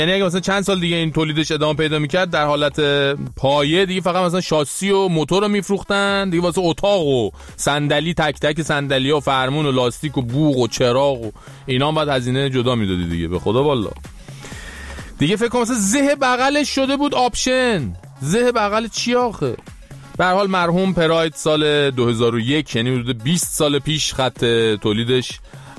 یعنی اگه مثلا چند سال دیگه این تولیدش ادامه پیدا میکرد در حالت پایه دیگه فقط مثلا شاسی و موتور رو میفروختن دیگه، واسه اتاق و صندلی تک تک صندلی و فرمون و لاستیک و بوق و چراغ و اینا هم بعد هزینه جدا میدادی دیگه. به خدا والا دیگه فکر کنم مثلا زه بغلش شده بود آپشن. زه بغل چی آخه؟ به هر حال مرحوم پراید سال 2001 یعنی حدود 20 سال پیش خط تولیدش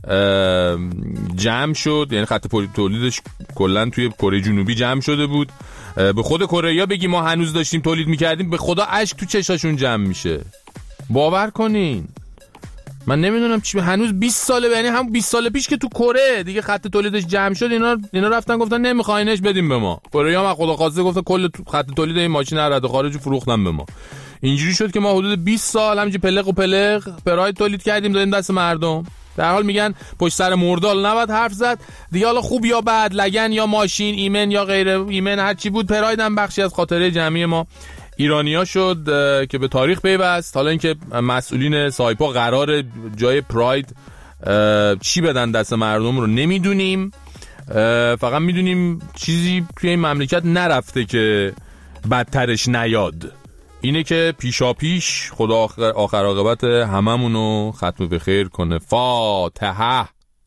جمع شد، یعنی خط تولیدش کلا توی کره جنوبی جمع شده بود. به خود کره‌ها بگی ما هنوز داشتیم تولید میکردیم به خدا اشک تو چشاشون جمع میشه. باور کنین من نمیدونم چی هنوز 20 ساله، یعنی هم 20 سال پیش که تو کره دیگه خط تولیدش جمع شد اینا رفتن گفتن نمیخواینش بدیم به ما. کره‌ها هم خدا خواسته گفتن کل خط تولید این ماشین رد و خارج فروختن به ما. اینجوری شد که ما حدود 20 سال همینجوری پلق و پلق پراید تولید کردیم دادیم دست مردم. در حال میگن پشت سر مردال نباید حرف زد دیگه، حالا خوب یا بد، لگن یا ماشین، ایمن یا غیر ایمن، هر چی بود پراید هم بخشی از خاطره جمعی ما ایرانیا شد که به تاریخ پیوست. حالا اینکه مسئولین سایپا قرار جای پراید چی بدن دست مردم رو نمیدونیم، فقط میدونیم چیزی توی این مملکت نرفته که بدترش نیاد. اینه که پیشا پیش خدا آخر عاقبت هممونو ختم به خیر کنه. فاتحه.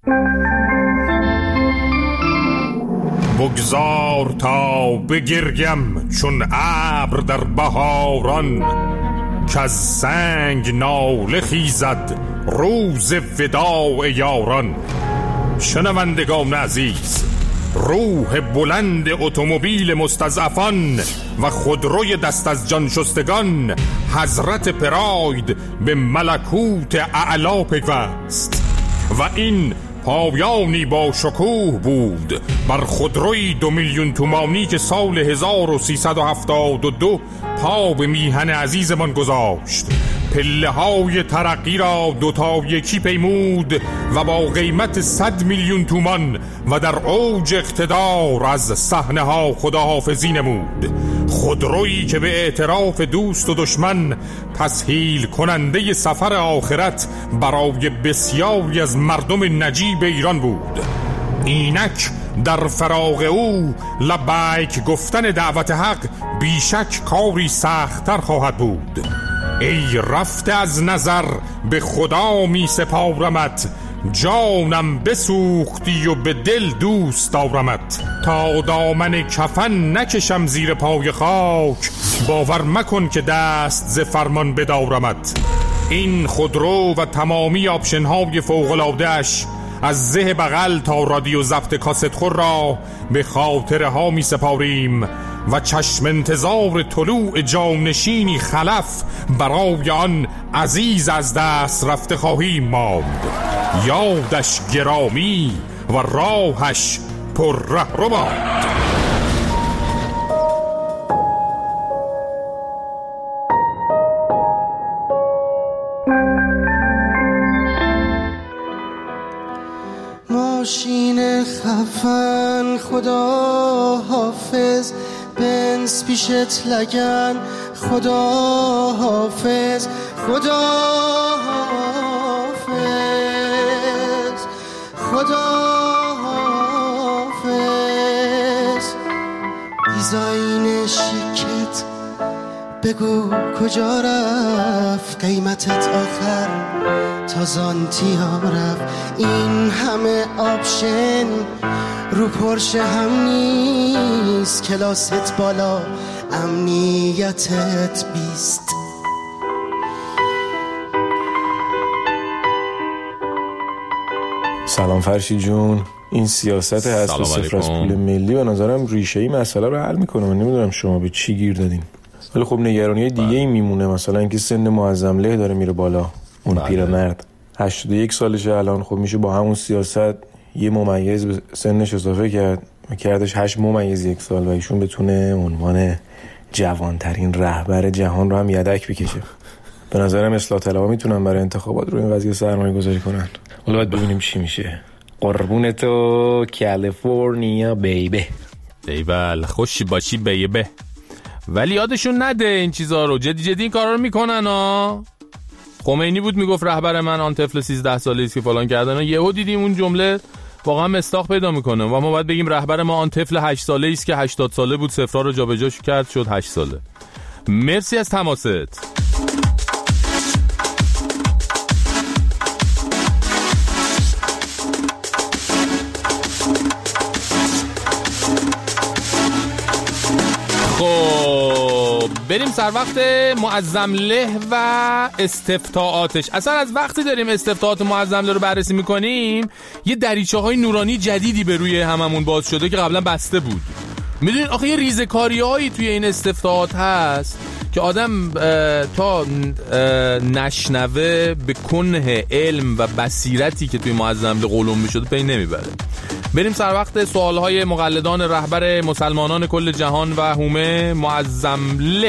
بگذار تا بگریم چون ابر در بهاران، که از سنگ ناله خیزد روز وداع یاران. شنوندگان عزیز، روح بلند اتومبیل مستضعفان و خودروی دست از جان شستگان حضرت پراید به ملکوت اعلا پیوست و این پایانی با شکوه بود بر خودروی 2 میلیون تومانی که سال 1372 پا به میهن عزیزمان گذاشت. پله های ترقی را 2 تا 1 پیمود و با قیمت 100 میلیون تومان و در اوج اقتدار از صحنه ها خداحافظی نمود. خودرویی که به اعتراف دوست و دشمن تسهیل کننده سفر آخرت برای بسیاری از مردم نجیب ایران بود. اینک در فراق او لبیک گفتن دعوت حق بیشک کاری سخت‌تر خواهد بود. ای رفته از نظر به خدا می سپارمت، جانم بسوختی و به دل دوست دارمت. تا دامن کفن نکشم زیر پای خاک، باور مکن که دست ز فرمان بدارمت. این خودرو و تمامی آپشن‌های فوق‌العاده‌اش از زه بغل تا رادیو ضبط کاست خور را به خاطره ها می سپاریم و چشم انتظار طلوع جانشینی خلف برای آن عزیز از دست رفته خواهیم ماند. یادش گرامی و راهش پر رهرو باد. ماشین خفن خدا حافظ، بنز پیشت لگن خدا حافظ، خدا حافظ، خدا حافظ. دیزاین شیکت بگو کجا رفت، قیمتت آخر تا زانتیام رفت. این همه آپشن رو پرشه هم نیست، کلاست بالا امنیتت 20. سلام فرشی جون. این سیاست هست صفر از پول ملی به نظرم ریشه ای مسئله رو حل میکنه. من نمیدونم شما به چی گیر دادین. ولی خب نگرانی دیگه ای میمونه، مثلا اینکه سن معظم له داره میره بالا. اون پیرمرد 81 سالشه الان، خب میشه با همون سیاست یه ممیز به سنش اضافه کردش 8.1 سال و ایشون بتونه عنوان جوانترین رهبر جهان رو هم یدک بکشه. به نظرم اصلاح طلبها میتونن برای انتخابات رو این قضیه سرمایه گذاری کنن. حالا باید ببینیم چی میشه. قربون تو کالیفرنیا بیبی. ایول خوشی باشی بیبی. ولی یادشون نده این چیزا رو، جدی این کارا رو میکنن ها. خمینی بود میگفت رهبر من آن طفل 13 ساله است که فلان کردن، یهو دیدیم اون جمله واقعا مستاق پیدا میکنه و ما باید بگیم رهبر ما آن طفل 8 ساله‌ای است که 80 ساله بود، صفرها رو جابجا کرد شد 8 ساله. مرسی از تماست. خب بریم سر وقت معظم له و استفتاءاتش. اصلا از وقتی داریم استفتاءات معظم له رو بررسی میکنیم یه دریچه‌های نورانی جدیدی به روی هممون باز شده که قبلا بسته بود. میدونین آخه یه ریزکاری‌هایی توی این استفتاءات هست که آدم تا نشنوه به کنه علم و بصیرتی که توی معظم له قلم میشده پی نمیبره. بریم سر وقت سوالهای مقلدان رهبر مسلمانان کل جهان و هومه معظم له.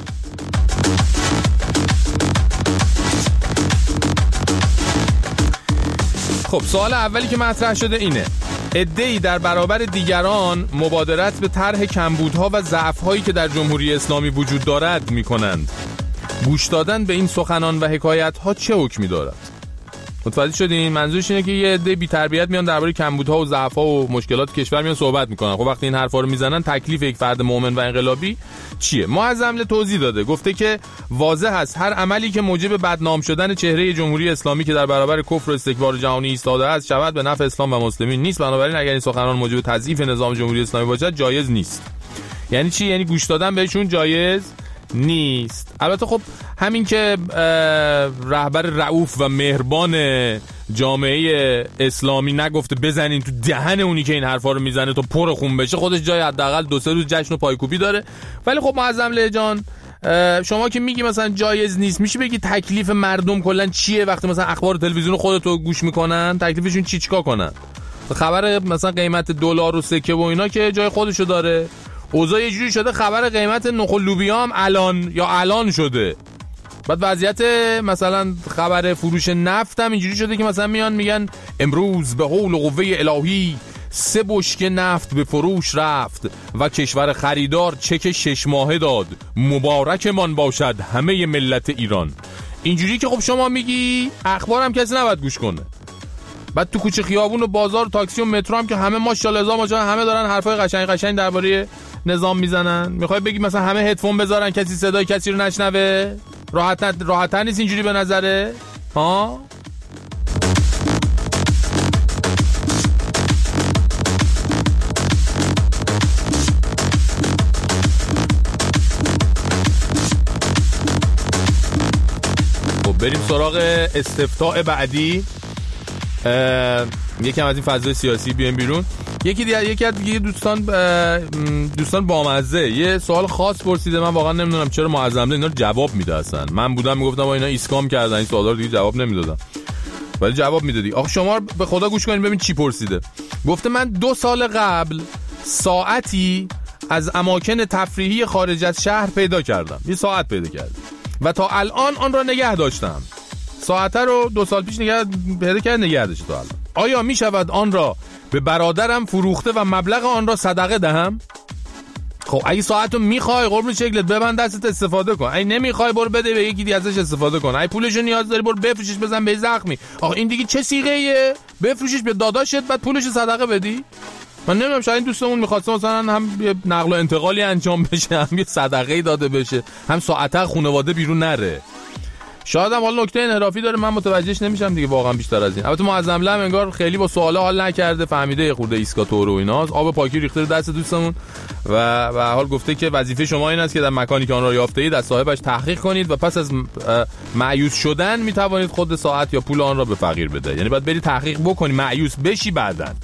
خب سوال اولی که مطرح شده اینه: عده‌ای در برابر دیگران مبادرت به طرح کمبودها و ضعف‌هایی که در جمهوری اسلامی وجود دارد می‌کنند. گوش دادن به این سخنان و حکایت‌ها چه حکمی دارد؟ متوجه شدین؟ منظورش اینه که یه عده بی‌تربیت میان درباره کمبودها و ضعف‌ها و مشکلات کشور میان صحبت میکنن. خب وقتی این حرفا رو میزنن تکلیف یک فرد مؤمن و انقلابی چیه؟ معظم له توضیح داده، گفته که واضح است هر عملی که موجب بدنام شدن چهره جمهوری اسلامی که در برابر کفر و استکبار جهانی ایستاده است شود به نفع اسلام و مسلمین نیست. بنابراین اگر این سخنان موجب تضعیف نظام جمهوری اسلامی باشد جایز نیست. یعنی چی؟ یعنی گوش دادن بهشون جایز نیست. البته خب همین که رهبر رؤوف و مهربان جامعه اسلامی نگفته بزنین تو دهن اونی که این حرفا رو میزنه تا پر خون بشه، خودش جای حداقل 2-3 روز جشن و پایکوبی داره. ولی خب معظم له جان، شما که میگی مثلا جایز نیست، میشه بگی تکلیف مردم کلا چیه وقتی مثلا اخبار تلویزیون خودتو گوش میکنن؟ تکلیفشون چیکار کنن؟ خبر مثلا قیمت دلار و سکه و اینا که جای خودشو داره. اوضاع یه جوری شده خبر قیمت نخل لوبیا هم الان شده. بعد وضعیت مثلا خبر فروش نفت هم اینجوری شده که مثلا میان میگن امروز به حول و قوه الهی 3 بشکه نفت به فروش رفت و کشور خریدار چک 6 ماهه داد، مبارکمان باشد همه ملت ایران. اینجوری که خب شما میگی اخبار هم کسی نباید گوش کنه. بعد تو کوچه خیابون و بازار و تاکسی و مترو هم که همه ماشاءالله همه دارن حرفای قشنگ درباره نظام میزنن. میخوای بگی مثلا همه هدفون بذارن کسی صدای کسی رو نشنوه؟ راحت‌تر نیست اینجوری به نظره؟ ها؟ خب بریم سراغ استفتاء بعدی. یکم از این فضای سیاسی بیایم بیرون. یکی از دیگه دوستان بامزه یه سوال خاص پرسیده. من واقعا نمیدونم چرا معظم له اینا رو جواب میده. اصلا من بودم میگفتم اینا اسکام کردن این سوالا رو دیگه جواب نمیدادم، ولی جواب میدادی. آخه شما به خدا گوش کنین ببین چی پرسیده. گفته من 2 سال قبل ساعتی از اماکن تفریحی خارج از شهر پیدا کردم. یه ساعت پیدا کردم و تا الان آن را نگه داشتم. ساعت رو 2 سال پیش پیدا کرد نگه داشت تا الان. آیا می شود آن را به برادرم فروخته و مبلغ آن را صدقه دهم؟ خب اگه ساعتو میخوای قربون شکلت ببند دستت استفاده کن. اگه نمیخوای برو بده به یکی دیگه ازش استفاده کن. اگه پولشو نیاز داری برو بفروشش بزن به زخمی. آخه این دیگه چه صیغه‌ایه؟ بفروشش به داداشت بعد پولش صدقه بدی؟ من نمیدونم، شاید این دوستمون می‌خواسته مثلا هم یه نقل و انتقالی انجام بشه، هم یه صدقه‌ای داده بشه، هم ساعته خانواده بیرون نره. شاید هم حالا نکته انحرافی داره من متوجهش نمیشم دیگه واقعا بیشتر از این. البته معظم له انگار خیلی با سوالا حال نکرده، فهمیده یه خورده ایسکاتور و ایناست، آب پاکی ریخته دست دوستمون و حال گفته که وظیفه شما این است که در مکانی که آن را یافته اید از صاحبش تحقیق کنید و پس از مایوس شدن میتوانید خود ساعت یا پول آن را به فقیر بده. یعنی باید بری تحقیق بکنی مایوس بشی بعدن.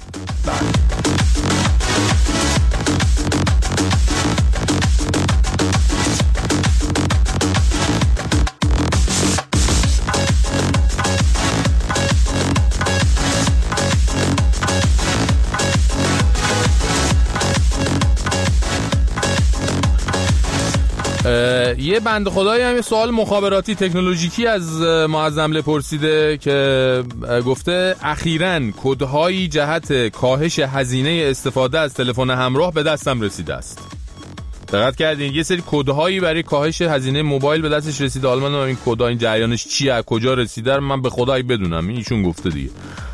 یه بنده خدایی هم یه سوال مخابراتی تکنولوژیکی از معظم له پرسیده که گفته اخیراً کدهایی جهت کاهش هزینه استفاده از تلفن همراه به دستم رسیده است. دقت کردین یه سری کدهایی برای کاهش هزینه موبایل به دستش رسیده. حالا من این کدها این جریانش چیه، کجا رسیده من به خدایی بدونم، ایشون گفته دیگه.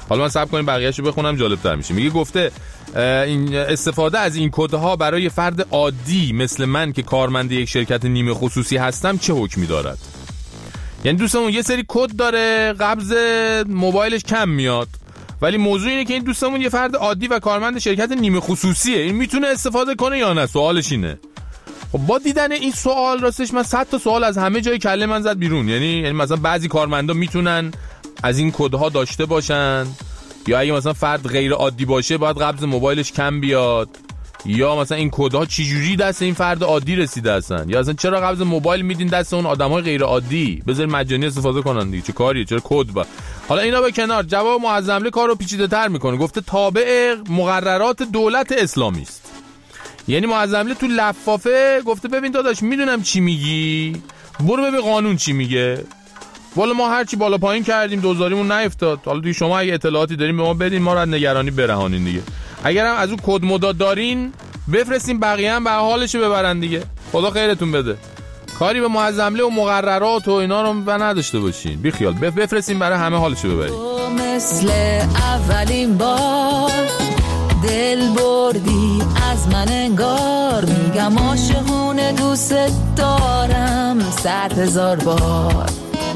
حالا من صبر کنیم بقیه‌شو بخونم جالب‌تر میشه. میگه گفته این استفاده از این کدها برای فرد عادی مثل من که کارمند یک شرکت نیمه خصوصی هستم چه حکمی دارد؟ یعنی دوستمون یه سری کد داره، قبض موبایلش کم میاد، ولی موضوع اینه که این دوستمون یه فرد عادی و کارمند شرکت نیمه خصوصیه، این میتونه استفاده کنه یا نه؟ سوالش اینه. خب با دیدن این سوال راستش من 100 تا سوال از همه جای کله من زد بیرون. یعنی مثلا بعضی کارمندا میتونن از این کدها داشته باشن، یا اگه مثلا فرد غیر عادی باشه باید قبض موبایلش کم بیاد، یا مثلا این کدها چجوری دست این فرد عادی رسیده هستن، یا اصلا چرا قبض موبایل میدین دست اون آدمای غیر عادی؟ بذار مجانی استفاده کنن دیگه، چه کاریه؟ چرا کد با؟ حالا اینا به کنار، جواب معظمله کارو پیچیده‌تر میکنه. گفته تابع مقررات دولت اسلامی است. یعنی معظمله تو لفافه گفته ببین داداش میدونم چی میگی، برو ببین قانون چی میگه. والا ما هرچی بالا پایین کردیم دوزاریمون نیفتاد. حالا دیگه شما اگه اطلاعاتی دارین به ما بدین، ما رو از نگرانی برهانین دیگه. اگر هم از اون کد مداد دارین بفرستین، بقیه هم به حالش ببرن دیگه. خدا خیرتون بده. کاری به معظمله و مقررات و اینا رو نداشته باشین. بی خیال بفرستین برای همه حالش ببرین. مثل اولین بار دل بردی از من انگار، میگم عاشقونه دوست دارم 100,000 بار.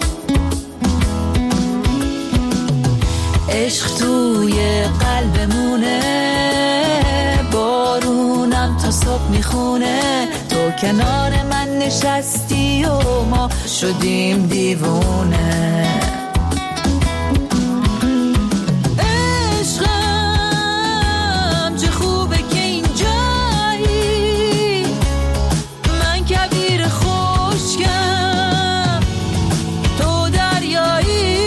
عشق توی قلبمونه، بارونم تا صبح میخونه، تو کنار من نشستی و ما شدیم دیوونه. عشقم چه خوبه که اینجایی، من کبیر خشکم تو دریایی.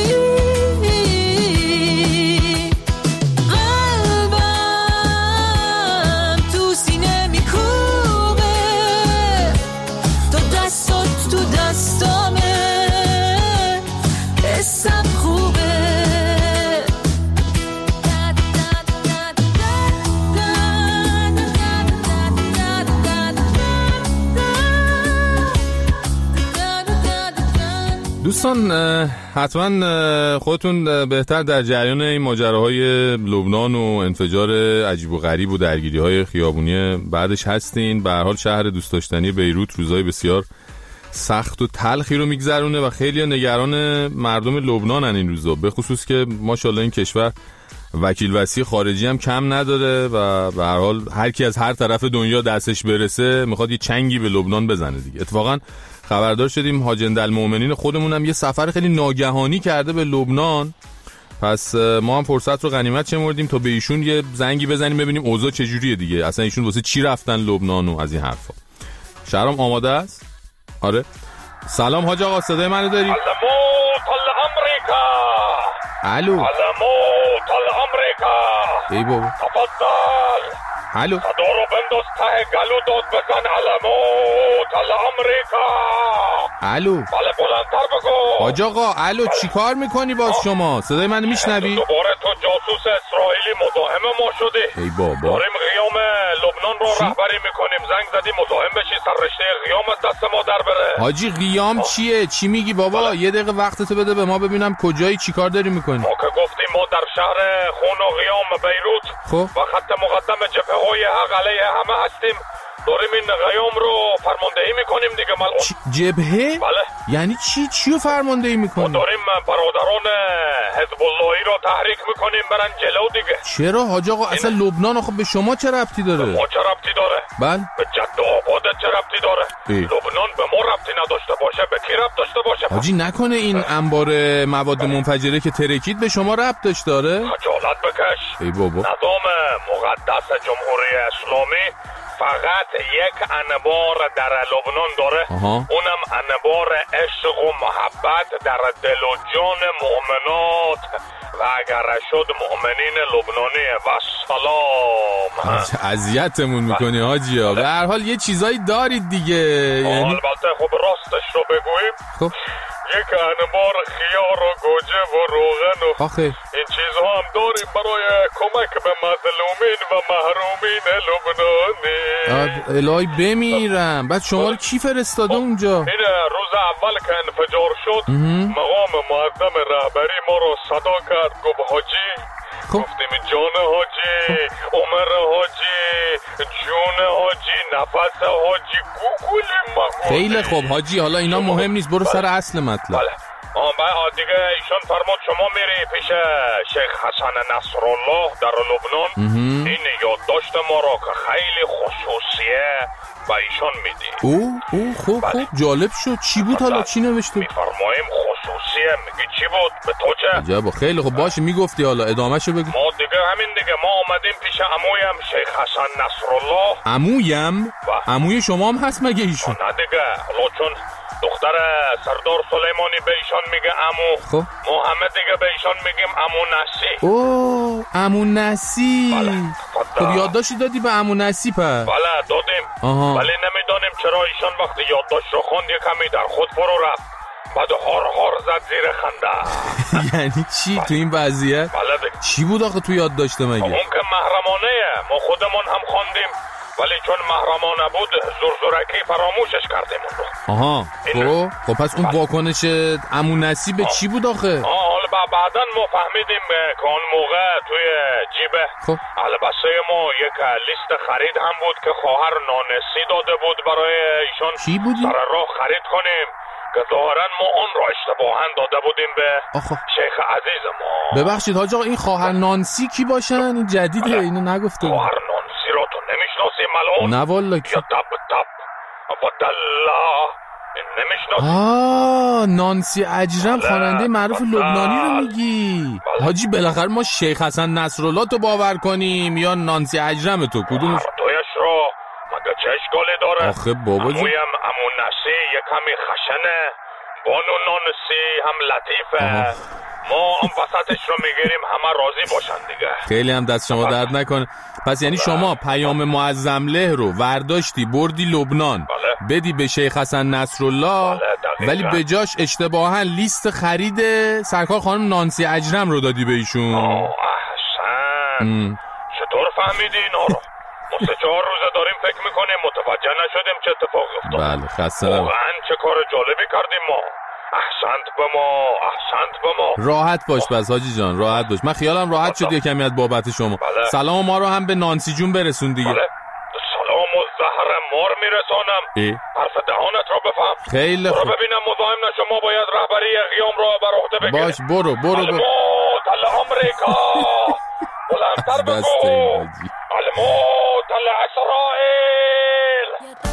دوستان حتما خودتون بهتر در جریان این ماجراهای لبنان و انفجار عجیب و غریب و درگیری‌های خیابونی بعدش هستین. به هر حال شهر دوست داشتنی بیروت روزای بسیار سخت و تلخی رو میگذرونه و خیلی نگران مردم لبنانن این روزا، به خصوص که ماشاءالله این کشور وکیل وصی خارجی هم کم نداره و به هر حال هر کی از هر طرف دنیا دستش برسه میخواد یه چنگی به لبنان بزنه دیگه. اتفاقا خبردار شدیم حاج المؤمنین خودمون هم یه سفر خیلی ناگهانی کرده به لبنان، پس ما هم فرصت رو غنیمت شمردیم تا به ایشون یه زنگی بزنیم ببینیم اوضاع چجوریه دیگه، اصلا ایشون واسه چی رفتن لبنان و از این حرفا. شهرام آماده است؟ آره. سلام حاج آقا، صدای منو داری؟ علموت الامریکا. الو. علموت الامریکا. ای بابا. تفضل. الو. صدورو بنداز ته گلو داد بزن. علموت الامریکا. الو. بله بلندتر بگو. حاج آقا الو، چی کار میکنی باز شما؟ صدای منو میشنوی؟ دوباره تو جاسوس اسرائیلی مزاحم ما شدی. ای بابا. داریم قیام لبنان رو رهبری میکنیم، زنگ زدی مزاحم بشی سر رشته قیام از دست ما در بره. حاجی قیام چیه؟ چی میگی بابا؟ بله. یه دقیقه وقتتو بده به ما ببینم کجایی، چی کار داری میکنی؟ ما که گفتیم ما در شهر خون و قیام بیروت خب و خط مقدم جبهه های حق علیه همه هستیم، داریم این قیام رو فرماندهی میکنیم دیگه ملعون. جبهه؟ بله. یعنی چیو فرماندهی ما میکنی؟ داریم برادران حزب اللهی رو تحریک میکنیم برن جلو دیگه. چرا حاج آقا؟ اصلا لبنان خب به شما چه ربطی داره؟ ما چه ربطی داره؟ بله. به جد و آبادت چه ربطی داره؟ لبنان به ما ربطی نداشته باشه به کی ربط داشته باشه؟ حاجی نکنه این انبار مواد منفجره که ترکید به شما ربط داشت داره؟ خجالت بکش. ای بابا. نظام مقدس جمهوری اسلامی فقط یک انبار در لبنان داره. اونم انبار عشق و محبت در دل و جان مؤمنات و اگر شد مؤمنین لبنانی و سلام. اذیتمون میکنی حاجی ها. به هر حال یه چیزایی دارید دیگه. البته خب راستش رو بگوییم، خب یک انبار خیار و گوجه و روغن و آخه این چیزها هم داریم برای کمک به مظلومین و محرومین لبنانی. الهی بمیرم. بعد شما رو کی فرستاده اونجا؟ این روز اول که انفجار شد مقام معظم رهبری ما رو صدا کرد، گفت حاجی. گفتیم جان حاجی، عمر حاجی، جون حاجی، نفس حاجی، گوگل مگولی. خیلی خوب حاجی، حالا اینا مهم نیست، برو سر اصل مطلب. بله بعد دیگه ایشان فرمود شما میری پیش شیخ حسن نصرالله در لبنان. این یادداشت ما را که خیلی خصوصیه و ایشان میدی. خوب جالب شد. چی بود حالا؟ چی نوشته؟ میفرماییم خصوصیه. میگی چی بود؟ به تو چه؟ عجبا. خیلی خوب باشه، میگفتی حالا ادامهشو بگو. ما دیگه همین دیگه، ما آمدیم پیش عمویم شیخ حسن نصرالله. عمویم؟ عموی شما هم هست مگه ایشون؟ نه دیگه، حالا چون دختر سردار سلیمانی به ایشان میگه عمو، خب ما همه دیگه به ایشان میگیم عمو نسی. عمو نسی. بله. خب یادداشتی دادی به عمو نسی پس؟ بله دادیم. ولی نمیدانیم چرا ایشان وقتی یادداشت رو خوند کمی در خود فرو رفت، بعد هار زد زیر خنده. یعنی چی تو این وضعیت؟ بله دیگه. چی بود آخه تو یادداشت مگه؟ اون که محرمانه، ما خودمون هم خواندیم ولی چون محرمانه بود زرزرکی فراموشش کردیم اون رو. خب پس اون واکنش عمو نسی به چی بود آخه؟ حالا بعدن ما فهمیدیم که اون موقع توی جیبه البسه ما یک لیست خرید هم بود که خواهر نانسی داده بود برای ایشان. چی بودی؟ سر راه خرید کنیم که ظاهرا ما اون را اشتباهاً داده بودیم به شیخ عزیز ما. ببخشید حاج آقا، این خواهر نانسی کی باشن؟ این جدیده، اینو نگفته. خواهر نانسی رو تو نمیشناسی ملعون؟ نه والا. یا تب و دلا نمیشناسی؟ نانسی اجرم خواننده معروف لبنانی رو میگی؟ حاجی بالاخره ما شیخ حسن نصرالله تو باور کنیم یا نانسی اجرم تو؟ کدومش؟ تویش رو مگه چه اشکالی داره؟ آخه بابا جون، عمویم عمو نسی یک کمی خشنه، بانو نانسی هم لطیفه. ما هم وسطش رو میگیریم همه راضی باشن دیگه. خیلی هم دست شما درد نکنه. پس یعنی شما پیام معظم له رو ورداشتی بردی لبنان بدی به شیخ حسن نصرالله، ولی به جاش اشتباها لیست خرید سرکار خانم نانسی اجرم رو دادی به ایشون. احسن. چطور فهمیدی اینا رو؟ ما 3-4 روزه داریم فکر میکنیم، متوجه نشدیم چه اتفاقی افتاد. بله خسته نباشید. واقعا چه کار جالبی کردیم ما. احسنت به ما. راحت باش بس حاجی جان، راحت باش. من خیالم راحت شد یکمی از بابت شما. سلام ما رو هم به نانسی جون برسون دیگه. سلام و زهر مار میرسانم. حرف دهانت رو بفهم. خیلی خوب. ببینم مزاحم نشو، ما باید رهبری قیام رو بر عهده بگیریم. باش برو. الموت الامریکا. بلندتر بگو. الموت الاسرائیل.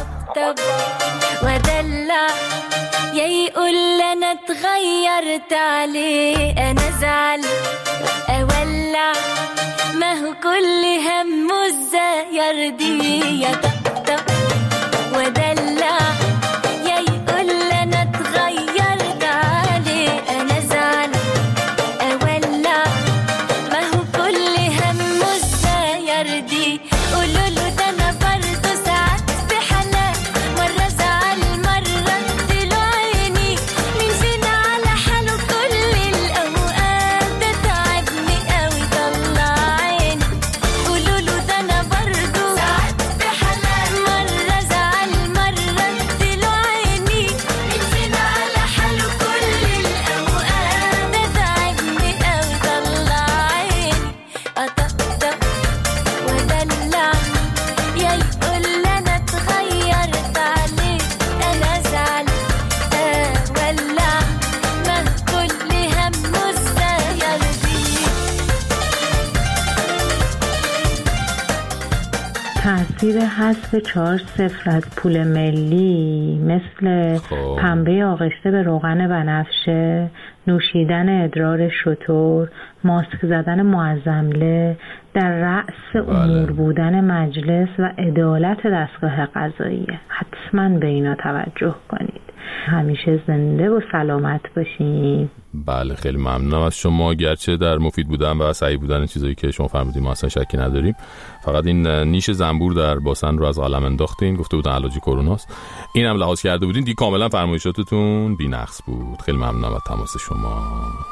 ودلع يقول لنا اتغيرت عليه، انا زعل اولع ما هو كل همه الزير دي. يا طق ودلع يقول لنا اتغيرت عليه، انا زعل اولع ما هو كل همه الزير دي. قولوا له ده انا برضه ساعات بحالات، مره زعل مره اديله عيني، مين فينا على حاله كل الاوقات، ده تعبني قوي طلع عيني. قولوا له ده انا برضه ساعات بحالات، مره زعل مره اديله عيني، مين فينا على حاله كل الاوقات، ده تعبني قوي طلع عيني. اطقطق ودلع يقول لنا اتغيرت عليه، انا زعل ولع ما كل همه الزير دي. تأثیر حذف 4-0 از پول ملی مثل پنبه آغشته به روغن بنفشه، نوشیدن ادرار شتر، ماسک زدن معظمله، در رأس امور بودن مجلس و عدالت دستگاه قضاییه. حتما به اینا توجه کنید. همیشه زنده و سلامت باشین. بله خیلی ممنونم از شما. گرچه در مفید بودن و صحیح بودن چیزایی که شما فرمودید ما اصلا شکی نداریم، فقط این نیش زنبور در باسن رو از عالم انداختین، گفته بودن علاج کروناست، اینم لحاظ کرده بودین دیگه، کاملا فرمایشاتتون بی‌نقص بود. خیلی ممنونم از تماس شما.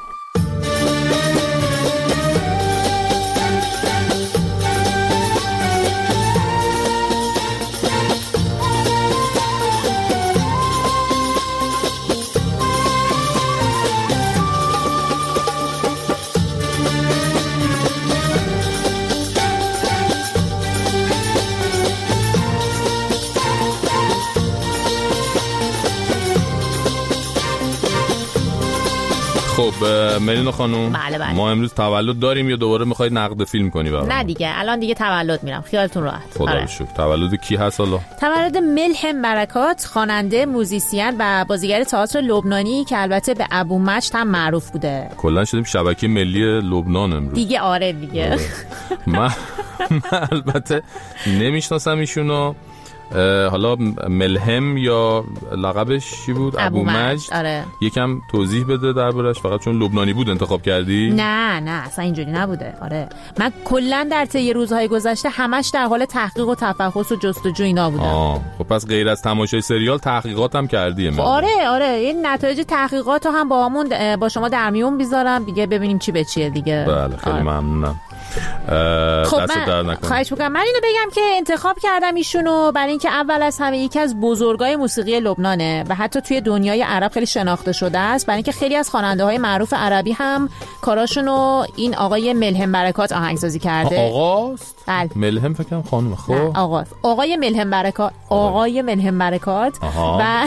خب ملینا خانم، بله. ما امروز تولد داریم یا دوباره میخواید نقد فیلم کنی برام؟ نه دیگه، الان دیگه تولد میرم، خیالتون راحت. خدا رو شکر. تولد کی هست حالا؟ تولد ملهم برکات، خواننده، موزیسین و بازیگر تئاتر لبنانی که البته به ابو مجد هم معروف بوده. کلا شدیم شبکه ملی لبنان امروز دیگه. آره دیگه. من البته نمیشناسم ایشونو. حالا ملهم یا لقبش چی بود؟ ابو مجد. آره. یکم توضیح بده دربارش. فقط چون لبنانی بود انتخاب کردی؟ نه اصلا اینجوری نبوده. آره من کلا در طی روزهای گذشته همش در حال تحقیق و تفحص و جستجو اینا بودم. خب پس غیر از تماشای سریال تحقیقات هم کردی؟ آره این نتایج تحقیقات رو هم با شما در میون میذارم دیگه، ببینیم چی به چیه دیگه. بله خیلی ممنونم. خب من خواهش میکنم. من اینو بگم که انتخاب کردم ایشونو برای اینکه اول از همه یکی از بزرگای موسیقی لبنانه و حتی توی دنیای عرب خیلی شناخته شده است، برای اینکه خیلی از خواننده‌های معروف عربی هم کاراشونو این آقای ملهم برکات آهنگسازی کرده. آقاست؟ بله. ملهم فکر کنم خانم. خب آقای ملهم برکات و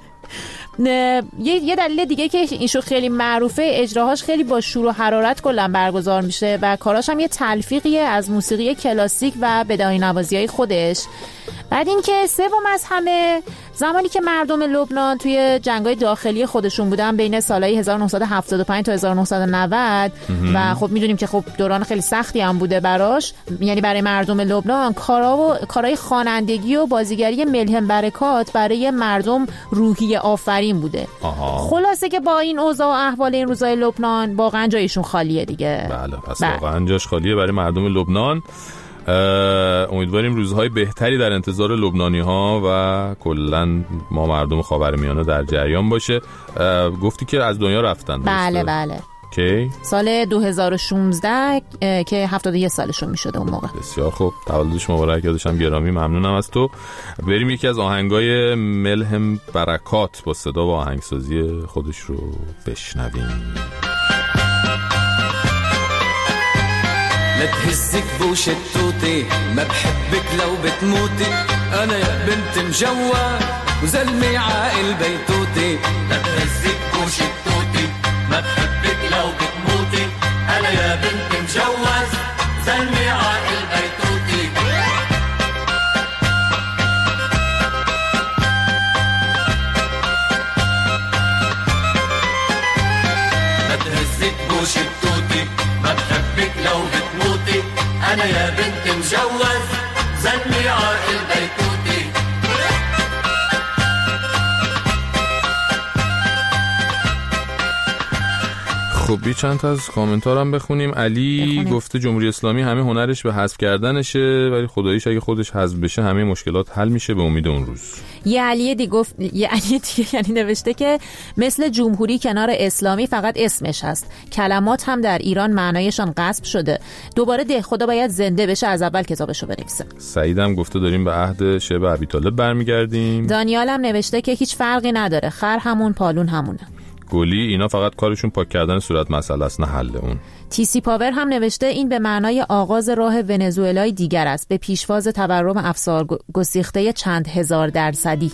یه دلیل دیگه که اینشو خیلی معروفه، اجراهاش خیلی با شور و حرارت کلا برگزار میشه و کاراش هم یه تلفیقیه از موسیقی کلاسیک و بداهی نوازی‌های خودش. بعد اینکه سوم از همه، زمانی که مردم لبنان توی جنگ‌های داخلی خودشون بودن بین سالهای 1975 تا 1990 و خب میدونیم که خب دوران خیلی سختی هم بوده براش، یعنی برای مردم لبنان، کارهای خوانندگی و بازیگری ملهم برکات برای مردم روحیه آفرین بوده. خلاصه که با این اوضاع و احوال این روزای لبنان واقعا جایشون خالیه دیگه. بله پس واقعا جاش خالیه برای مردم لبنان. امیدواریم روزهای بهتری در انتظار لبنانی ها و کلن ما مردم خاورمیانه در جریان باشه. گفتی که از دنیا رفتن؟ بله. کی؟ سال 2016 که 71 سالشون میشده اون موقع. بسیار خوب، تولدش مبارک، یادشم گرامی. ممنونم از تو. بریم یکی از آهنگای ملهم برکات با صدا و آهنگسازی خودش رو بشنویم. لا تهزك بوش التوتي ما بحبك لو بتموتي انا يا بنت مجوز وزلمي عاقل بيتوتي لا تهزك بوش التوتي ما بحبك لو بتموتي انا يا بنت مجوز زلمي عاقل بيتوتي لا تهزك بوش التوتي ما بحبك لو بتموتي انا يا بنت مجوز زلمي عاقل بيتوتي خب چند تا از کامنتارم بخونیم. علی گفته جمهوری اسلامی همه هنرش به حذف کردنشه، ولی خداییش اگه خودش حذف بشه همه مشکلات حل میشه به امید اون روز. یه علی دیگه یعنی نوشته که مثل جمهوری کنار اسلامی فقط اسمش هست، کلمات هم در ایران معنایشان غصب شده. دوباره دهخدا باید زنده بشه، از اول کتابشو بنویسه. سعیدم گفته داریم به عهد شعب ابیطالب برمیگردیم. دانیالم نوشته که هیچ فرقی نداره، خر همون پالون همونه. گلی اینا فقط کارشون پاک کردن صورت مسئله است، نه حل اون. تیسی پاور هم نوشته این به معنای آغاز راه ونزوئلای دیگر است، به پیشواز تورم افسار گسیخته چند هزار درصدی.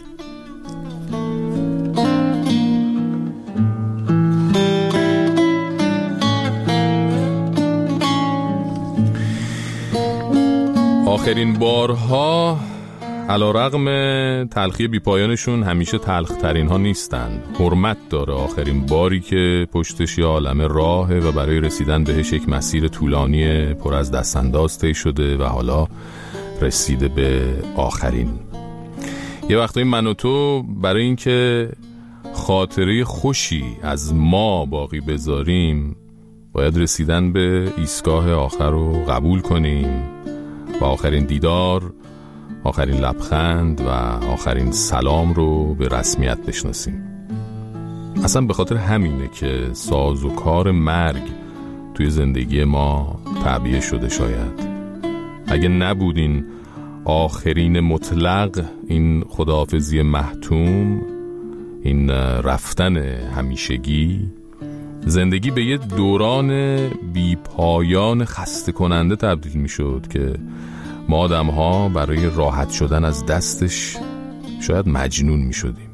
آخرین بارها علیرغم تلخی بیپایانشون همیشه تلخترین ها نیستن. حرمت داره آخرین باری که پشتش یه عالمه راهه و برای رسیدن بهش یک مسیر طولانی پر از دستانداز طی شده و حالا رسیده به آخرین. یه وقتایی من و تو برای اینکه خاطره خوشی از ما باقی بذاریم، باید رسیدن به ایستگاه آخر رو قبول کنیم و آخرین دیدار، آخرین لبخند و آخرین سلام رو به رسمیت بشناسیم. اصلا به خاطر همینه که ساز و کار مرگ توی زندگی ما تعبیه شده. شاید اگه نبودین آخرین مطلق، این خداحافظی محتوم، این رفتن همیشگی، زندگی به یه دوران بی پایان خسته کننده تبدیل می شد که ما آدم ها برای راحت شدن از دستش شاید مجنون می شدیم.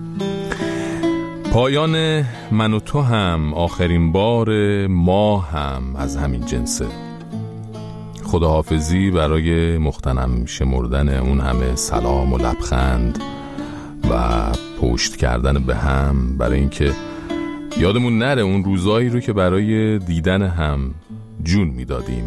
پایان من و تو هم، آخرین بار ما هم از همین جنسه. خداحافظی برای مغتنم شمردن اون همه سلام و لبخند و پشت کردن به هم، برای اینکه یادمون نره اون روزایی رو که برای دیدن هم جون میدادیم،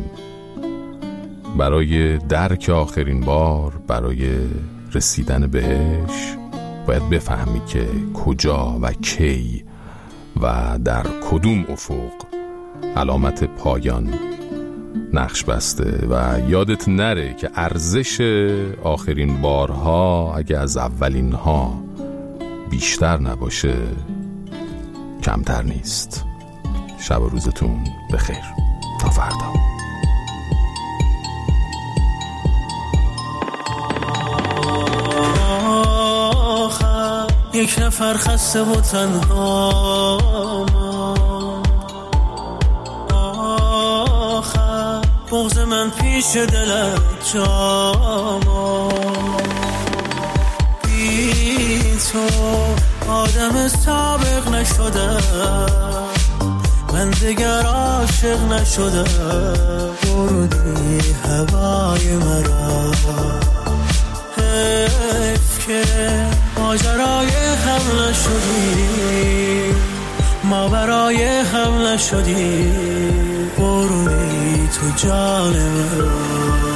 برای درک آخرین بار، برای رسیدن بهش باید بفهمی که کجا و کی و در کدوم افق علامت پایان نقش بسته و یادت نره که ارزش آخرین بارها اگه از اولین ها بیشتر نباشه کمتر نیست. شب و روزتون بخیر. تا فردا. یک نفر خسته و تنها، آخر بغض من پیش دلت جاما، بی تو آدم سابق نشده، من دیگر عاشق نشده، بردی هوای مرا، حیف که ماجرای هم نشدی، ما برای هم نشدی، برونی تو جان من.